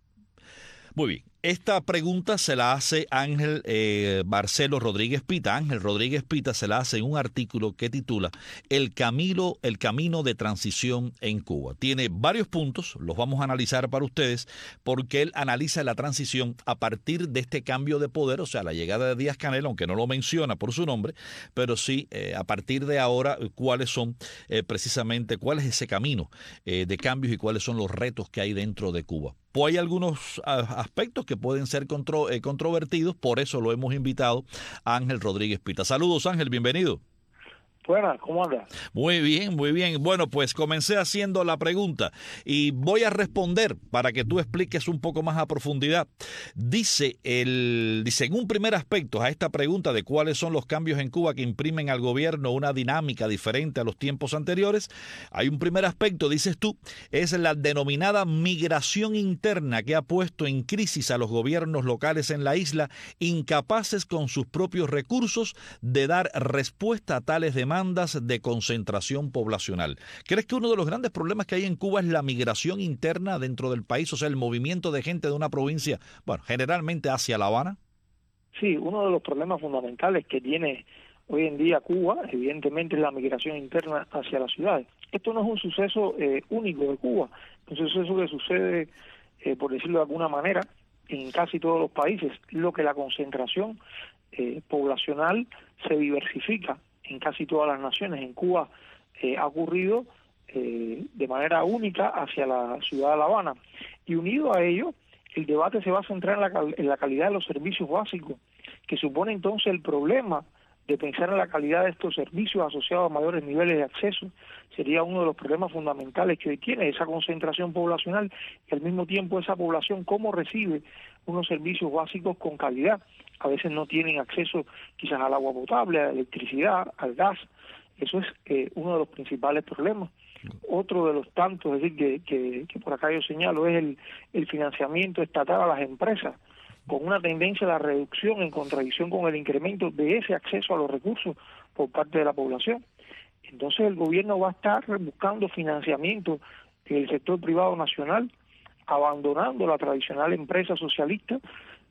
Muy bien. Esta pregunta se la hace Ángel eh, Marcelo Rodríguez Pita. Ángel Rodríguez Pita se la hace en un artículo que titula El camino, el camino de transición en Cuba. Tiene varios puntos, los vamos a analizar para ustedes, porque él analiza la transición a partir de este cambio de poder, o sea, la llegada de Díaz-Canel, aunque no lo menciona por su nombre, pero sí eh, a partir de ahora cuáles son eh, precisamente, cuál es ese camino eh, de cambios y cuáles son los retos que hay dentro de Cuba. Pues hay algunos uh, aspectos que pueden ser contro, eh, controvertidos, por eso lo hemos invitado a Ángel Rodríguez Pita. Saludos, Ángel, bienvenido. Buenas, ¿cómo andas? Muy bien, muy bien. Bueno, pues comencé haciendo la pregunta y voy a responder para que tú expliques un poco más a profundidad. Dice, el, dice en un primer aspecto a esta pregunta de cuáles son los cambios en Cuba que imprimen al gobierno una dinámica diferente a los tiempos anteriores, hay un primer aspecto, dices tú, es la denominada migración interna que ha puesto en crisis a los gobiernos locales en la isla, incapaces con sus propios recursos de dar respuesta a tales demandas de concentración poblacional. ¿Crees que uno de los grandes problemas que hay en Cuba es la migración interna dentro del país, o sea, el movimiento de gente de una provincia, bueno, generalmente hacia La Habana? Sí, uno de los problemas fundamentales que tiene hoy en día Cuba, evidentemente, es la migración interna hacia las ciudades. Esto no es un suceso eh, único de Cuba, es un suceso que sucede, eh, por decirlo de alguna manera, en casi todos los países, lo que la concentración eh, poblacional se diversifica en casi todas las naciones. En Cuba eh, ha ocurrido eh, de manera única hacia la ciudad de La Habana. Y unido a ello, el debate se va a centrar en la, en la calidad de los servicios básicos, que supone entonces el problema de pensar en la calidad de estos servicios asociados a mayores niveles de acceso. Sería uno de los problemas fundamentales que hoy tiene esa concentración poblacional y al mismo tiempo esa población cómo recibe unos servicios básicos con calidad. A veces no tienen acceso quizás al agua potable, a la electricidad, al gas. Eso es eh, uno de los principales problemas. Otro de los tantos, es decir, que, que, que por acá yo señalo, es el, el financiamiento estatal a las empresas, con una tendencia a la reducción en contradicción con el incremento de ese acceso a los recursos por parte de la población. Entonces el gobierno va a estar buscando financiamiento en el sector privado nacional, abandonando la tradicional empresa socialista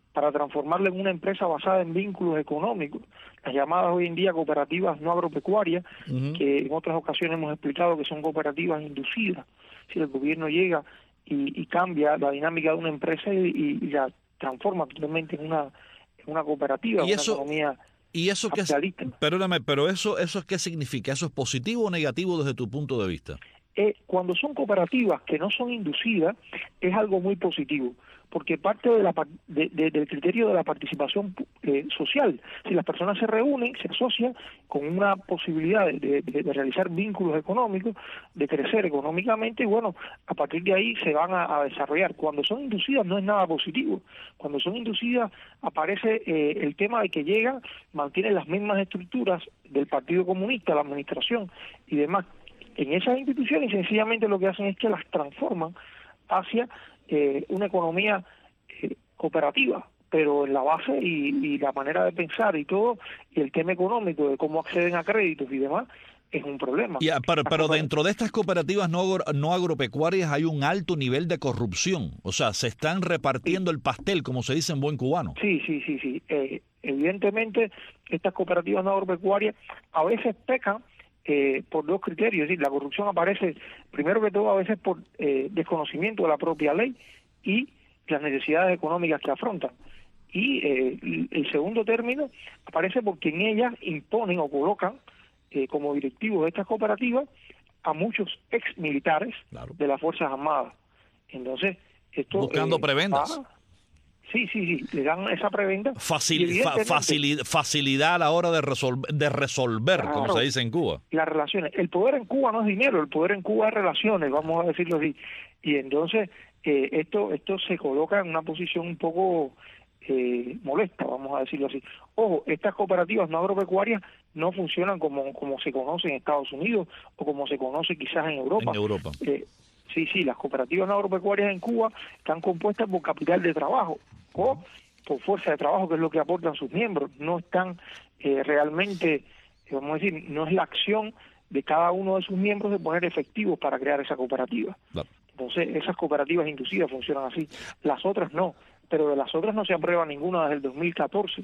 para transformarla en una empresa basada en vínculos económicos, las llamadas hoy en día cooperativas no agropecuarias, uh-huh. que en otras ocasiones hemos explicado que son cooperativas inducidas. Si el gobierno llega y, y cambia la dinámica de una empresa y, y la transforma totalmente en una, en una cooperativa, ¿Y una eso, economía ¿y eso qué, perdóname, pero eso, eso qué significa? ¿Eso es positivo o negativo desde tu punto de vista? Eh, cuando son cooperativas que no son inducidas, es algo muy positivo, porque parte de la, de, de, del criterio de la participación eh, social. Si las personas se reúnen, se asocian con una posibilidad de, de, de realizar vínculos económicos, de crecer económicamente, y bueno, a partir de ahí se van a, a desarrollar. Cuando son inducidas no es nada positivo. Cuando son inducidas aparece eh, el tema de que llegan, mantienen las mismas estructuras del Partido Comunista, la administración y demás en esas instituciones, y sencillamente lo que hacen es que las transforman hacia eh, una economía eh, cooperativa, pero en la base y, y la manera de pensar y todo, y el tema económico de cómo acceden a créditos y demás, es un problema. Ya, pero, pero dentro de estas cooperativas no, no agropecuarias hay un alto nivel de corrupción, o sea, se están repartiendo sí. el pastel, como se dice en buen cubano. Sí, sí, sí, sí. Eh, evidentemente, estas cooperativas no agropecuarias a veces pecan Eh, por dos criterios, es decir, la corrupción aparece primero que todo a veces por eh, desconocimiento de la propia ley y las necesidades económicas que afrontan, y eh, el segundo término aparece porque en ellas imponen o colocan eh, como directivos de estas cooperativas a muchos ex militares claro. de las Fuerzas Armadas. Entonces, esto buscando eh, prebendas. Va, Sí, sí, sí, le dan esa preventa. Facil, fa, facilidad, facilidad a la hora de, resol, de resolver, claro, como se dice en Cuba. Las relaciones. El poder en Cuba no es dinero, el poder en Cuba es relaciones, vamos a decirlo así. Y entonces eh, esto esto se coloca en una posición un poco eh, molesta, vamos a decirlo así. Ojo, estas cooperativas no agropecuarias no funcionan como, como se conoce en Estados Unidos o como se conoce quizás en Europa. En Europa. Eh, sí, sí, las cooperativas no agropecuarias en Cuba están compuestas por capital de trabajo o por fuerza de trabajo, que es lo que aportan sus miembros. No están eh, realmente, vamos a decir, no es la acción de cada uno de sus miembros de poner efectivos para crear esa cooperativa. Claro. Entonces, esas cooperativas inducidas funcionan así. Las otras no, pero de las otras no se aprueba ninguna desde el dos mil catorce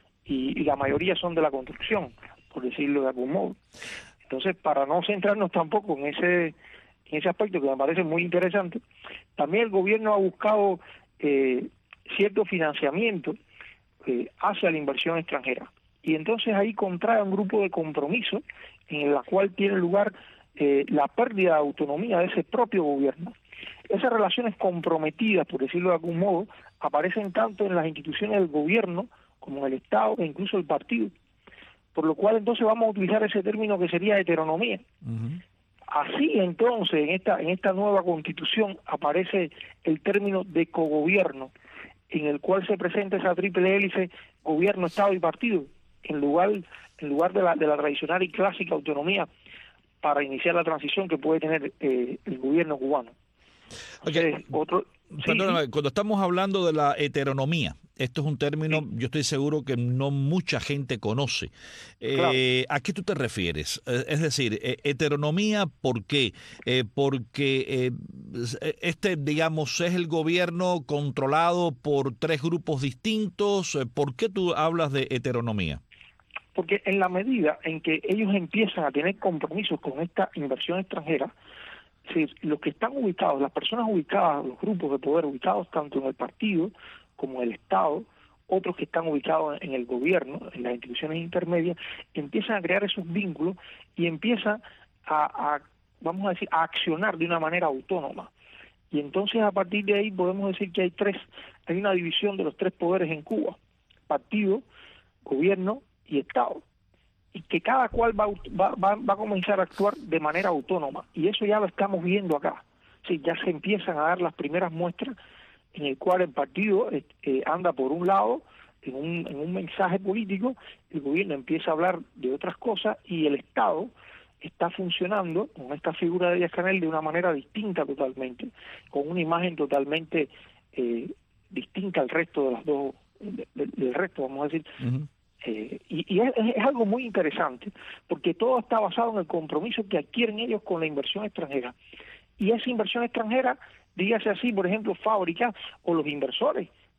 y, y la mayoría son de la construcción, por decirlo de algún modo. Entonces, para no centrarnos tampoco en ese, en ese aspecto que me parece muy interesante, también el gobierno ha buscado eh, cierto financiamiento eh, hacia la inversión extranjera. Y entonces ahí contrae un grupo de compromisos en la cual tiene lugar eh, la pérdida de autonomía de ese propio gobierno. Esas relaciones comprometidas, por decirlo de algún modo, aparecen tanto en las instituciones del gobierno como en el Estado e incluso el partido. Por lo cual entonces vamos a utilizar ese término que sería heteronomía. Uh-huh. Así entonces en esta, en esta nueva constitución aparece el término de cogobierno, en el cual se presenta esa triple hélice gobierno, Estado y partido, en lugar en lugar de la, de la tradicional y clásica autonomía para iniciar la transición que puede tener eh, el gobierno cubano. Okay. Entonces, otro, Perdóname, sí, cuando estamos hablando de la heteronomía, esto es un término, sí. yo estoy seguro que no mucha gente conoce. Claro. Eh, ¿A qué tú te refieres? Eh, es decir, eh, heteronomía, ¿por qué? Eh, porque eh, este, digamos, es el gobierno controlado por tres grupos distintos. ¿Por qué tú hablas de heteronomía? Porque en la medida en que ellos empiezan a tener compromisos con esta inversión extranjera, es decir, los que están ubicados, las personas ubicadas, los grupos de poder ubicados tanto en el partido como en el Estado, otros que están ubicados en el gobierno, en las instituciones intermedias, empiezan a crear esos vínculos y empiezan a, a, vamos a decir, a accionar de una manera autónoma. Y entonces a partir de ahí podemos decir que hay tres, hay una división de los tres poderes en Cuba: partido, gobierno y Estado, y que cada cual va, va, va, va a comenzar a actuar de manera autónoma, y eso ya lo estamos viendo acá. Sí, ya se empiezan a dar las primeras muestras en el cual el partido eh, anda por un lado en un, en un mensaje político, el gobierno empieza a hablar de otras cosas y el Estado está funcionando con esta figura de Díaz-Canel de una manera distinta totalmente, con una imagen totalmente eh, distinta al resto de las dos, de, de, del resto, vamos a decir. Uh-huh. Eh, y y es, es algo muy interesante, porque todo está basado en el compromiso que adquieren ellos con la inversión extranjera. Y esa inversión extranjera, dígase así, por ejemplo, fábricas o los inversores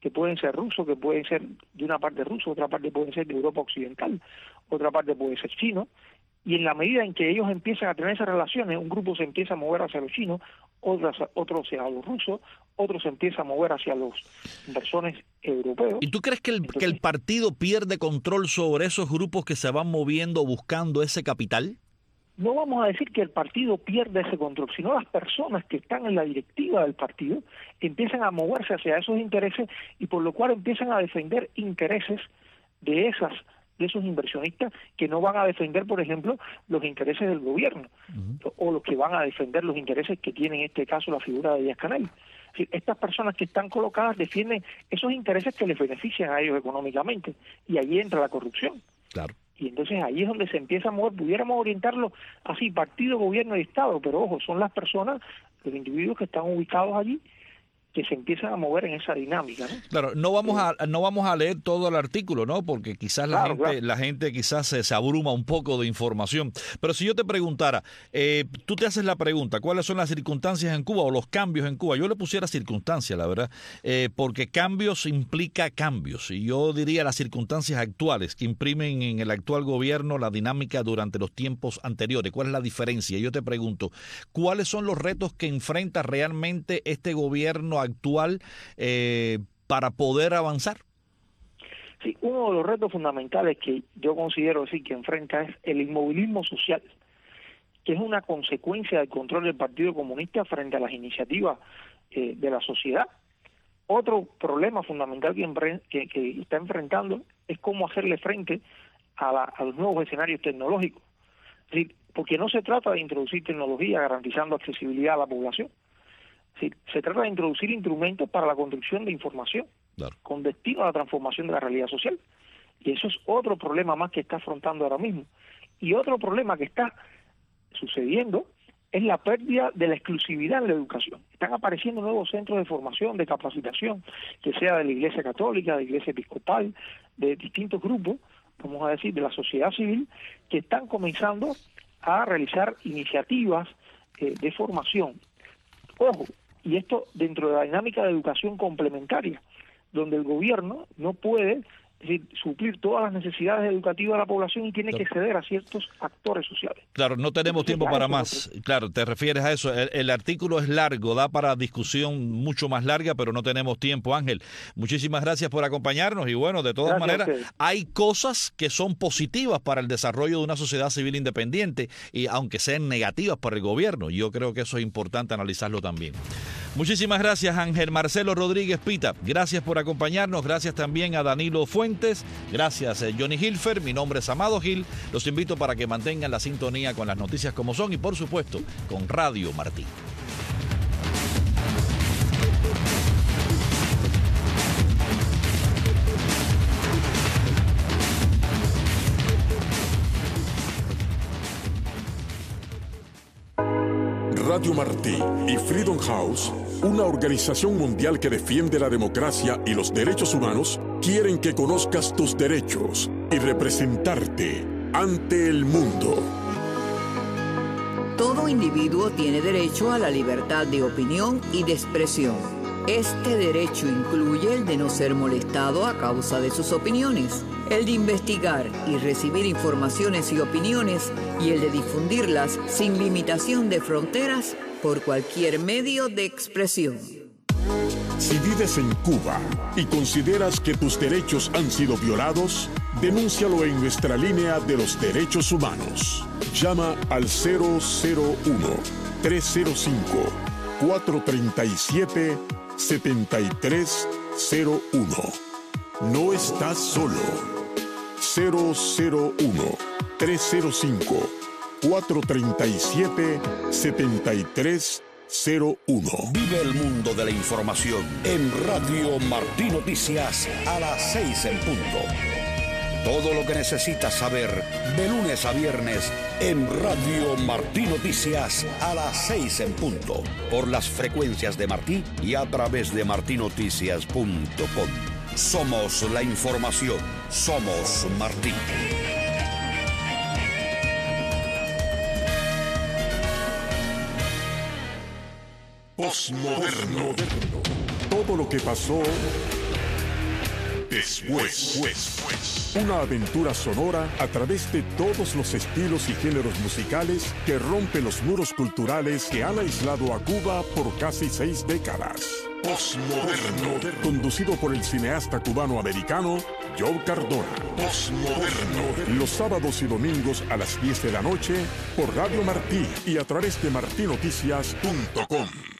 que pueden ser rusos, que pueden ser de una parte ruso, otra parte pueden ser de Europa Occidental, otra parte puede ser chino, y en la medida en que ellos empiezan a tener esas relaciones, un grupo se empieza a mover hacia los chinos, otros, otros hacia los rusos, otros se empieza a mover hacia los inversores europeos. ¿Y tú crees que el, Entonces, que el partido pierde control sobre esos grupos que se van moviendo buscando ese capital? No vamos a decir que el partido pierde ese control, sino las personas que están en la directiva del partido empiezan a moverse hacia esos intereses y por lo cual empiezan a defender intereses de esas de esos inversionistas que no van a defender, por ejemplo, los intereses del gobierno, uh-huh. o los que van a defender los intereses que tiene en este caso la figura de Díaz-Canel. Es decir, estas personas que están colocadas defienden esos intereses que les benefician a ellos económicamente, y ahí entra la corrupción. Claro. Y entonces ahí es donde se empieza a mover, pudiéramos orientarlo así, partido, gobierno y Estado, pero ojo, son las personas, los individuos que están ubicados allí, que se empiezan a mover en esa dinámica, ¿no? Claro, no vamos a no vamos a leer todo el artículo, ¿no? Porque quizás la claro, gente claro. la gente quizás se, se abruma un poco de información. Pero si yo te preguntara, eh, tú te haces la pregunta, ¿cuáles son las circunstancias en Cuba o los cambios en Cuba? Yo le pusiera circunstancias, la verdad, eh, porque cambios implica cambios. Y yo diría las circunstancias actuales que imprimen en el actual gobierno la dinámica durante los tiempos anteriores. ¿Cuál es la diferencia? Yo te pregunto, ¿cuáles son los retos que enfrenta realmente este gobierno actual eh, para poder avanzar? Sí, uno de los retos fundamentales que yo considero sí que enfrenta es el inmovilismo social, que es una consecuencia del control del Partido Comunista frente a las iniciativas eh, de la sociedad. Otro problema fundamental que, empre- que, que está enfrentando es cómo hacerle frente a, la, a los nuevos escenarios tecnológicos. Es decir, porque no se trata de introducir tecnología garantizando accesibilidad a la población. Sí, se trata de introducir instrumentos para la construcción de información, claro, con destino a la transformación de la realidad social. Y eso es otro problema más que está afrontando ahora mismo. Y otro problema que está sucediendo es la pérdida de la exclusividad en la educación. Están apareciendo nuevos centros de formación, de capacitación, que sea de la Iglesia Católica, de la Iglesia Episcopal, de distintos grupos, vamos a decir, de la sociedad civil, que están comenzando a realizar iniciativas eh, de formación. Ojo, y esto dentro de la dinámica de educación complementaria, donde el gobierno no puede, es decir, suplir todas las necesidades educativas de la población y tiene claro. que ceder a ciertos actores sociales. Claro, no tenemos Entonces, tiempo para más. Que... Claro, te refieres a eso. El, el artículo es largo, da para discusión mucho más larga, pero no tenemos tiempo, Ángel. Muchísimas gracias por acompañarnos y bueno, de todas gracias maneras, hay cosas que son positivas para el desarrollo de una sociedad civil independiente, y aunque sean negativas para el gobierno, yo creo que eso es importante analizarlo también. Muchísimas gracias, Ángel Marcelo Rodríguez Pita. Gracias por acompañarnos. Gracias también a Danilo Fuentes. Gracias, Johnny Hilfer. Mi nombre es Amado Gil. Los invito para que mantengan la sintonía con las noticias como son y, por supuesto, con Radio Martí. Radio Martí y Freedom House, una organización mundial que defiende la democracia y los derechos humanos, quieren que conozcas tus derechos y representarte ante el mundo. Todo individuo tiene derecho a la libertad de opinión y de expresión. Este derecho incluye el de no ser molestado a causa de sus opiniones, el de investigar y recibir informaciones y opiniones, y el de difundirlas sin limitación de fronteras por cualquier medio de expresión. Si vives en Cuba y consideras que tus derechos han sido violados, denúncialo en nuestra línea de los derechos humanos. Llama al cero cero uno, tres cero cinco, cuatro tres siete, siete tres cero uno. No estás solo. cero cero uno, tres cero cinco, cuatro tres siete, siete tres cero uno. Vive el mundo de la información en Radio Martí Noticias a las seis en punto. Todo lo que necesitas saber de lunes a viernes en Radio Martí Noticias a las seis en punto. Por las frecuencias de Martí y a través de martí noticias punto com. Somos la información. Somos Martí. Postmoderno. Todo lo que pasó Después. Después. Una aventura sonora a través de todos los estilos y géneros musicales que rompe los muros culturales que han aislado a Cuba por casi seis décadas. Postmoderno. Conducido por el cineasta cubano-americano Joe Cardona. Postmoderno. Los sábados y domingos a las diez de la noche por Radio Martí y a través de martinoticias punto com.